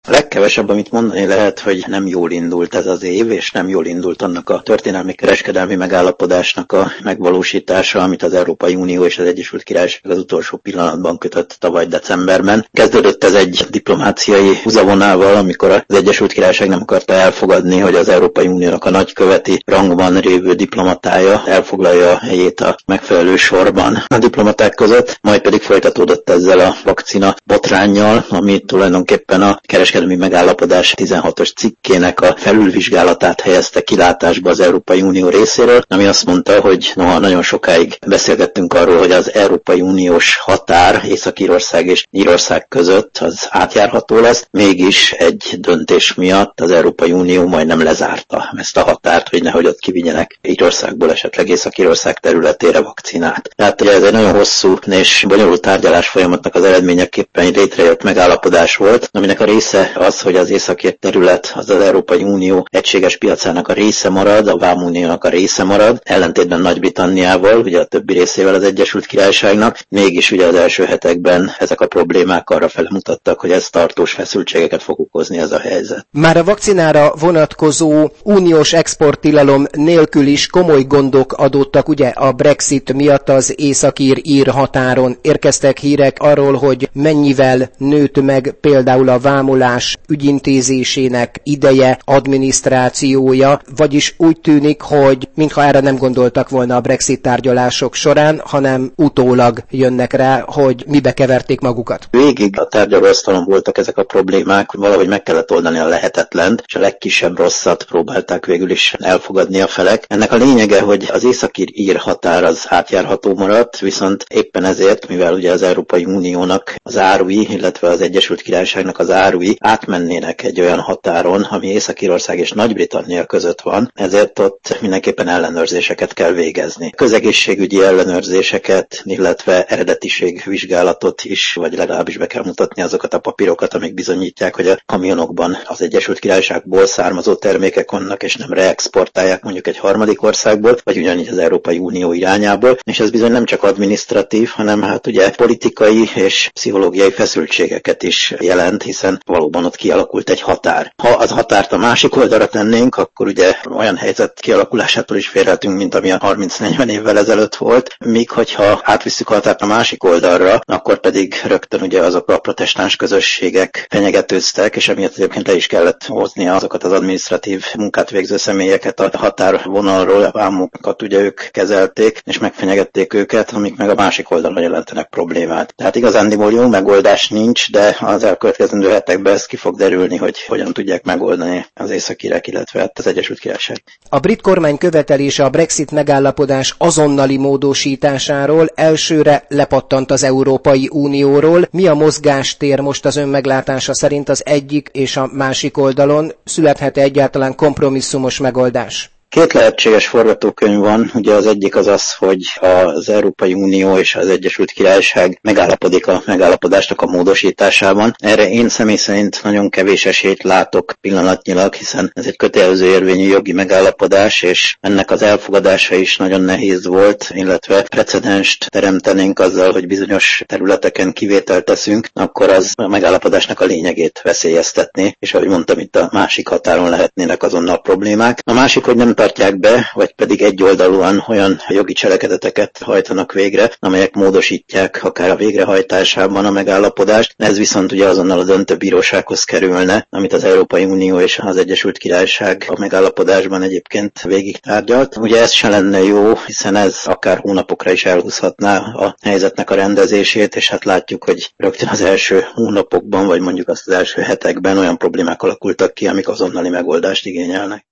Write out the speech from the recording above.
A legkevesebb, amit mondani lehet, hogy nem jól indult ez az év, és nem jól indult annak a történelmi kereskedelmi megállapodásnak a megvalósítása, amit az Európai Unió és az Egyesült Királyság az utolsó pillanatban kötött tavaly decemberben. Kezdődött ez egy diplomáciai húzavonával, amikor az Egyesült Királyság nem akarta elfogadni, hogy az Európai Uniónak a nagyköveti rangban révő diplomatája elfoglalja a helyét a megfelelő sorban a diplomaták között, majd pedig folytatódott ezzel a vakcina botránnyal, ami tulajdonképpen a kereskedelmi megállapodás 16-os cikkének a felülvizsgálatát helyezte kilátásba az Európai Unió részéről, ami azt mondta, hogy noha nagyon sokáig beszélgettünk arról, hogy az Európai Uniós határ Észak-Írország és Írország között az átjárható lesz, mégis egy döntés miatt az Európai Unió majdnem lezárta ezt a határt, hogy nehogy ott kivigyenek Írországból esetleg Észak-Írország területére vakcinát. Tehát ugye ez egy nagyon hosszú és bonyolult tárgyalás folyamatnak az eredményeképpen létrejött megállapodás volt, aminek a része az, hogy az északír terület az Európai Unió egységes piacának a része marad, a Vámuniónak a része marad, ellentétben Nagy-Britanniával, ugye a többi részével az Egyesült Királyságnak, mégis ugye az első hetekben ezek a problémák arra fele mutattak, hogy ez tartós feszültségeket fog okozni ez a helyzet. Már a vakcinára vonatkozó uniós exporttilalom nélkül is komoly gondok adódtak ugye a Brexit miatt az északír-ír határon. Érkeztek hírek arról, hogy mennyivel nőtt meg például a vámolás ügyintézésének ideje, adminisztrációja, vagyis úgy tűnik, hogy mintha erre nem gondoltak volna a Brexit tárgyalások során, hanem utólag jönnek rá, hogy mibe keverték magukat. Végig a tárgyalóasztalon voltak ezek a problémák, hogy valahogy meg kellett oldani a lehetetlent, és a legkisebb rosszat próbálták végül is elfogadni a felek. Ennek a lényege, hogy az északír-ír határ az átjárható maradt, viszont éppen ezért, mivel ugye az Európai Uniónak az árui, illetve az Egyesült Királyságnak az árui átmennének egy olyan határon, ami Észak-Írország és Nagy-Britannia között van, ezért ott mindenképpen ellenőrzéseket kell végezni. Közegészségügyi ellenőrzéseket, illetve eredetiségvizsgálatot is, vagy legalábbis be kell mutatni azokat a papírokat, amik bizonyítják, hogy a kamionokban az Egyesült Királyságból származó termékek vannak, és nem reexportálják mondjuk egy harmadik országból, vagy ugyanígy az Európai Unió irányából, és ez bizony nem csak adminisztratív, hanem hát ugye politikai és pszichológiai feszültségeket is jelent, hiszen valóban ott kialakult egy határ. Ha az határt a másik oldalra tennénk, akkor ugye olyan helyzet kialakulásától is félhetünk, mint ami a 30-40 évvel ezelőtt volt, míg hogyha átvisszük a határt a másik oldalra, akkor pedig rögtön ugye azok a protestáns közösségek fenyegetőztek, és emiatt egyébként le is kellett hozni azokat az adminisztratív munkát végző személyeket a határvonalról, a vámokat ugye ők kezelték, és megfenyegették őket, amik meg a másik oldalon jelentenek problémát. Tehát igazándiból jó megoldás nincs, de az elkövetkezendő hetekben ez ki fog derülni, hogy hogyan tudják megoldani az északírek, illetve az Egyesült Királyság. A brit kormány követelése a Brexit megállapodás azonnali módosításáról elsőre lepattant az Európai Unióról. Mi a mozgástér most az ön meglátása szerint az egyik és a másik oldalon? Születhet-e egyáltalán kompromisszumos megoldás? Két lehetséges forgatókönyv van, ugye az egyik az az, hogy az Európai Unió és az Egyesült Királyság megállapodik a megállapodásnak a módosításában. Erre én személy szerint nagyon kevés esélyt látok pillanatnyilag, hiszen ez egy kötelező érvényű jogi megállapodás, és ennek az elfogadása is nagyon nehéz volt, illetve precedenst teremtenénk azzal, hogy bizonyos területeken kivételt teszünk, akkor az a megállapodásnak a lényegét veszélyeztetné, és ahogy mondtam, itt a másik határon lehetnének azonnal problémák. A másik, hogy nem tartják be, vagy pedig egyoldalúan olyan jogi cselekedeteket hajtanak végre, amelyek módosítják akár a végrehajtásában a megállapodást. Ez viszont ugye azonnal a döntőbírósághoz kerülne, amit az Európai Unió és az Egyesült Királyság a megállapodásban egyébként végig tárgyalt. Ugye ez se lenne jó, hiszen ez akár hónapokra is elhúzhatná a helyzetnek a rendezését, és hát látjuk, hogy rögtön az első hónapokban, vagy mondjuk azt az első hetekben olyan problémák alakultak ki, amik azonnali megoldást igényelnek.